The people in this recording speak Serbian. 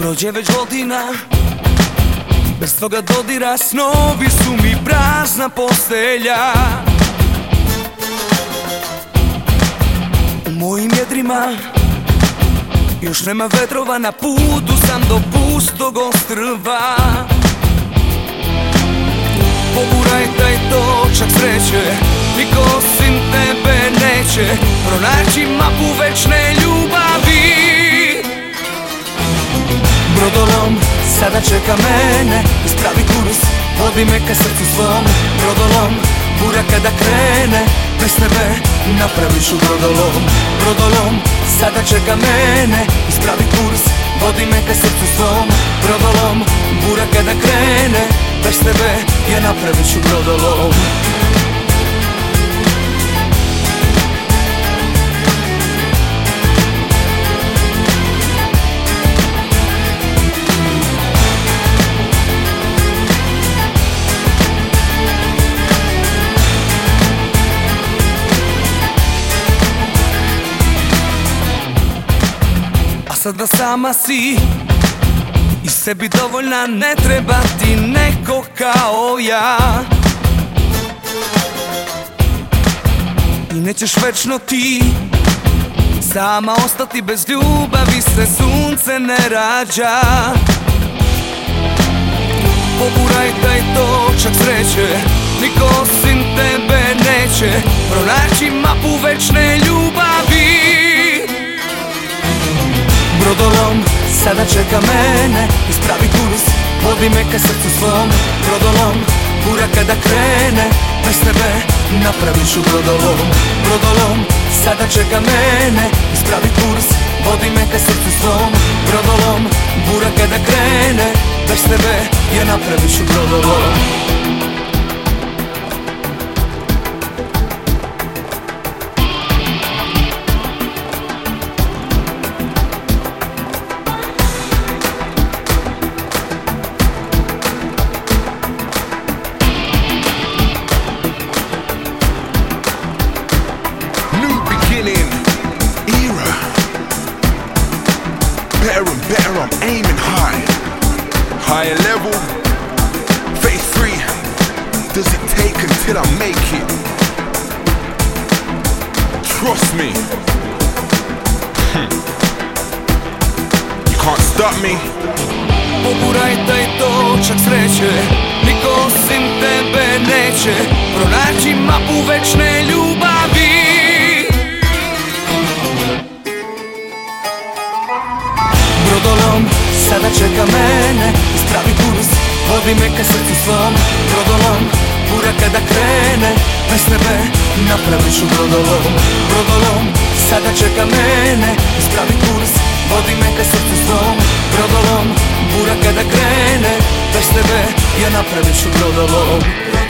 Prođe već godina, bez toga dodira, snovi su mi prazna postelja. U mojim jedrima još nema vetrova, na putu sam do pustog ostrva. Poguraj taj točak sreće, niko osim tebe neće pronaći mapu večne ljubavi. Brodolom sada čeka mene, ispravi kurs, vodi me ka srcu svom. Brodolom, bura kada krene, bez tebe napravit ću brodolom. Brodolom sada čeka mene, ispravi kurs, vodi me ka srcu svom. Brodolom, bura kada krene, bez tebe ja napravit ću brodolom. Sada sama si i sebi dovoljna, ne treba ti neko kao ja. I nećeš večno ti sama ostati, bez ljubavi se sunce ne rađa. Poguraj taj točak sreće, niko osim tebe neće pronaći mapu večne ljubavi. Brodolom sada čeka mene, ispravi kurs, vodi me ka srcu svom. Brodolom, bura kada krene, bez tebe napravit ću brodolom. Brodolom sada čeka mene, ispravi kurs, vodi me ka srcu svom. Brodolom, bura kada krene, bez tebe ja napravit ću brodolom. Better, I'm aiming high. Higher level, phase 3. Does it take until I make it? Trust me. You can't stop me. Poguraj taj točak sreće, niko osim tebe neće pronaći mapu večne ljubavi. Brodolom sada čeka mene, ispravi kurs, vodi me ka srcu svom. Brodolom, bura kada krene, bez tebe napravit ću brodolom. Brodolom sada čeka mene, ispravi kurs, vodi me ka srcu svom. Brodolom, bura kada krene, bez tebe ja napravit ću brodolom.